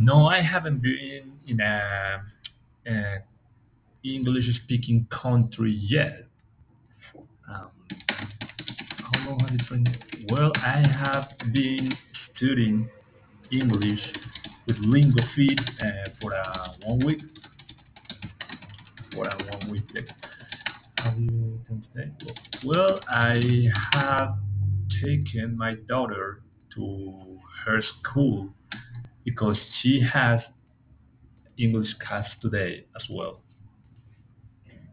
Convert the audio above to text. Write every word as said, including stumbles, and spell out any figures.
No, I haven't been in a, a English-speaking country yet. Um, how long have you been? Well, I have been studying English with LingoFeed uh, for uh, one week. For a one week. Like, how do you translate? Well, I have taken my daughter to her school because she has English class today as well.